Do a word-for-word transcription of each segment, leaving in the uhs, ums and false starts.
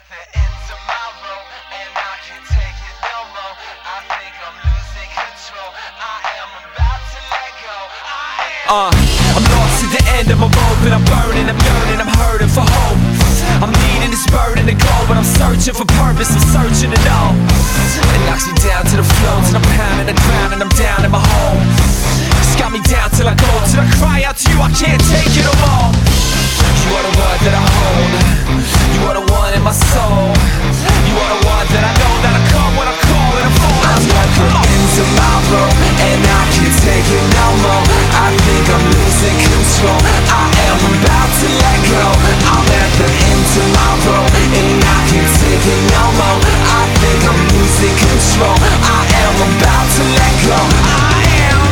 the end of my rope, and I can't take it no more. I think I'm losing control. I am about to let go. I am. Uh, I'm lost at the end of my rope, and I'm burning, I'm yearning, I'm hurting for hope. I'm needing this burden to go, but I'm searching for purpose, I'm searching to know. It knocks me down to the floor, till I'm pounding the ground and I'm down in my hole. It's got me down till I go, till I cry out to you, I can't take it no more. You are the one that I hold, you are the one in my soul. You are the one that I know that I come when I call and I fall. I'm at the end of my rope, and I can't take it no more. I think I'm losing control. I am about to let go. I'm at the end of my rope, and I can't take it no more. I think I'm losing control. I am about to let go. I am.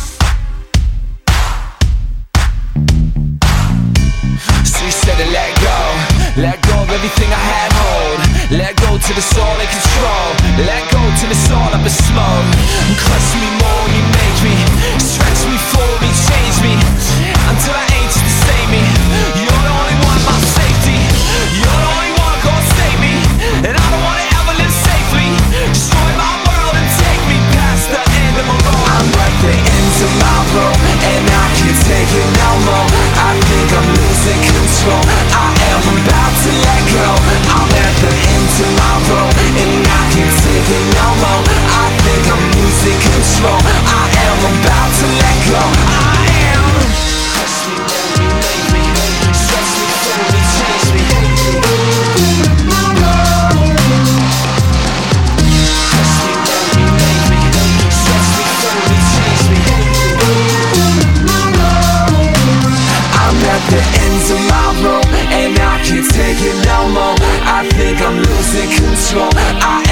So you said to let go, let go of everything I had hold. Let go till it's all in control. Let go till it's all up in smoke. Crush me more, you make me. Stretch me, fold me, change me, until I ain't just to save me. You're the only one, my safety. You're the only one gonna save me, and I don't wanna ever live safely. Destroy my world and take me past the end of my road. I'm at the end of my rope, and I can't take it no more. I think I'm losing control. I am about to let go. I'm at the end of my rope, and I can't take it no more. I think I'm losing control. I am about to let go. I am. Crush me, mold me, make me. Stretch me, fold me, change me. Crush me, mold me, make me. Stretch me, fold me, change me. I'm at the end of my rope, and I can't take it no more. I think I'm losing control. I